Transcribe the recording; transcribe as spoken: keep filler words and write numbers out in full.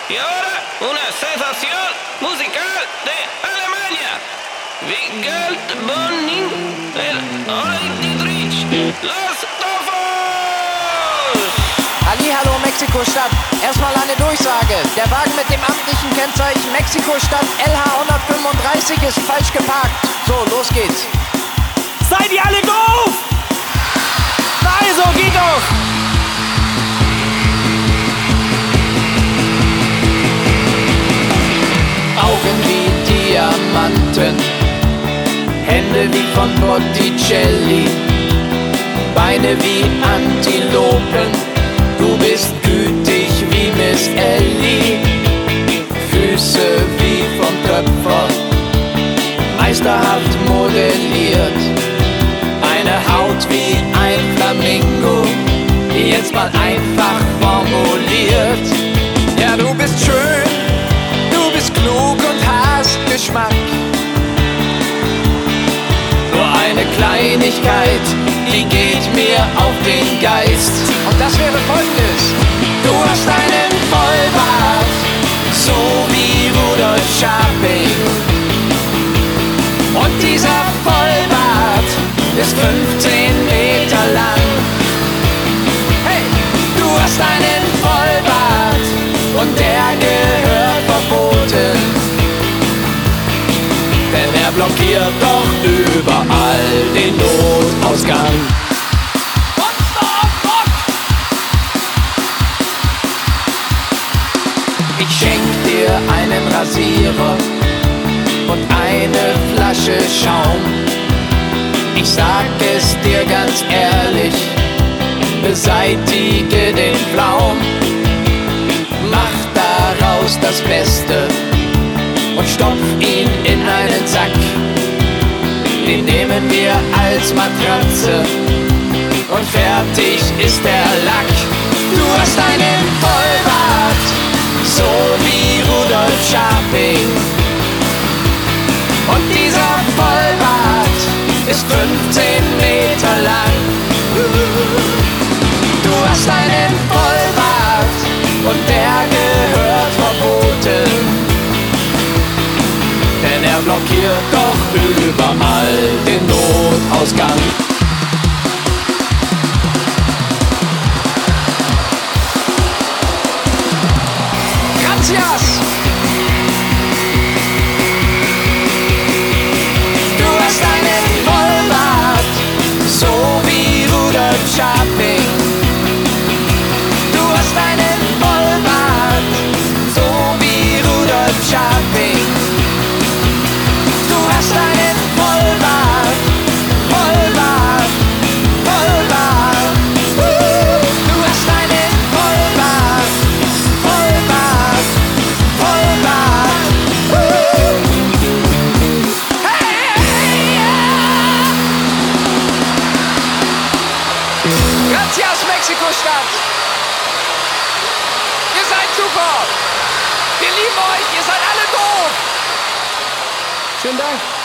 Y ahora, una sensación musical de Alemania. Wie Geld Bonning el Dietrich. Los Dorfos! Hallihallo Mexiko-Stadt. Erstmal eine Durchsage. Der Wagen mit dem amtlichen Kennzeichen Mexiko-Stadt L H hundertfünfunddreißig ist falsch geparkt. So, los geht's. Seid ihr alle doof? Also, geht doch! Augen wie Diamanten, Hände wie von Botticelli, Beine wie Antilopen, du bist gütig wie Miss Ellie, Füße wie vom Töpfer, meisterhaft modelliert, eine Haut wie ein Flamingo, jetzt mal einfach formuliert. Ja, du bist schön, du bist klug und hast Geschmack. Nur eine Kleinigkeit, die geht mir auf den Geist. Und das wäre folgendes: Du hast einen Vollbart, so wie Rudolf Scharping. Und dieser Vollbart ist fünfzehn Meter lang. Hey, du hast einen Vollbart und der gehört verboten, denn er blockiert doch überall den Notausgang. Ich schenk dir einen Rasierer und eine Flasche Schaum. Ich sag es dir ganz ehrlich, beseitige den Flaum. Mach daraus das Beste und stopf ihn in einen Sack. Den nehmen wir als Matratze und fertig ist der Lack. Du hast einen Vollbart, so wie Rudolf Scharping. Und dieser Vollbart ist fünfzehn Meter lang. Du hast einen Vollbart und der gehört verboten, denn er blockiert doch überall den Notausgang. Gracias! Du hast einen Vollbart, so wie Rudolf Scharping. Du hast einen Vollbart, so wie Rudolf Scharping. Du hast einen Vollbart, Vollbart, Vollbart. Du hast einen Vollbart, Vollbart, Vollbart. Hey, yeah! Gracias, Mexiko-Stadt! Ihr seid super! Wir lieben euch, ihr seid alle doof! Schönen Dank.